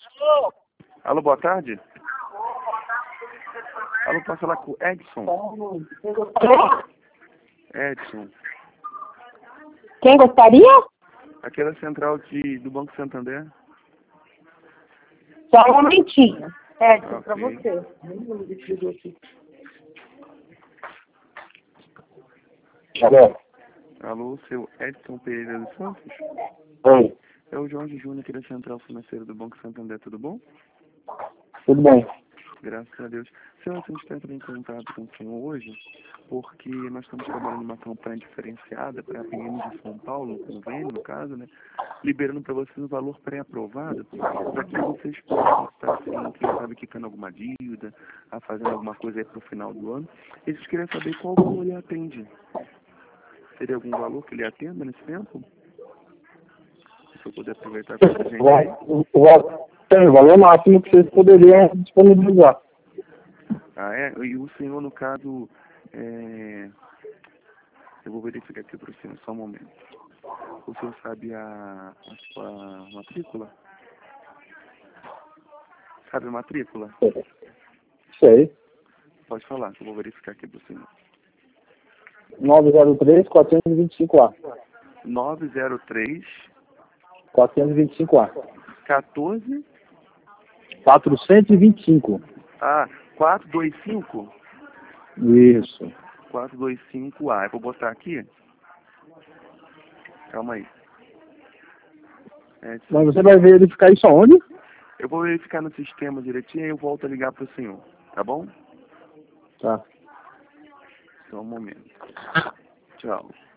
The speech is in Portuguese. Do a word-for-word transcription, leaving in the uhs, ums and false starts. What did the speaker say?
Alô? Alô, boa tarde. Alô, posso falar com o Edson? Alô? Edson. Quem gostaria? Aquela central de, do Banco Santander. Só um momentinho. Edson, Ok. pra você. Alô? Alô, seu Edson Pereira dos Santos? Oi, É o Jorge Júnior aqui da Central Financeira do Banco Santander, tudo bom? tudo bem? Graças a Deus. Senhor, a gente está entrando em contato com o senhor hoje porque nós estamos trabalhando uma campanha diferenciada para a P M de São Paulo, um convênio, no caso, né? Liberando para vocês um valor pré-aprovado para que vocês possam estar, assim, quem sabe, quitando alguma dívida, a fazendo alguma coisa aí para o final do ano. E vocês queriam saber qual valor ele atende. Teria algum valor que ele atenda nesse tempo? Se eu puder aproveitar com a gente aí. O, o, tem o valor máximo que vocês poderiam disponibilizar. Ah, é? E o senhor, no caso, é... eu vou verificar aqui para o senhor, só um momento. O senhor sabe a, a sua matrícula? Sabe a matrícula? Sei. Pode falar, que eu vou verificar aqui para o senhor. nove zero três, quatrocentos e vinte e cinco A. nove zero três, quatrocentos e vinte e cinco A. quatorze, quatrocentos e vinte e cinco. ah, quatrocentos e vinte e cinco? Isso. quatrocentos e vinte e cinco A. Eu vou botar aqui. Calma aí. É, Mas você vai verificar isso aonde? eu vou verificar no sistema direitinho e eu volto a ligar para o senhor. Tá bom? Tá. Só um momento. Tchau.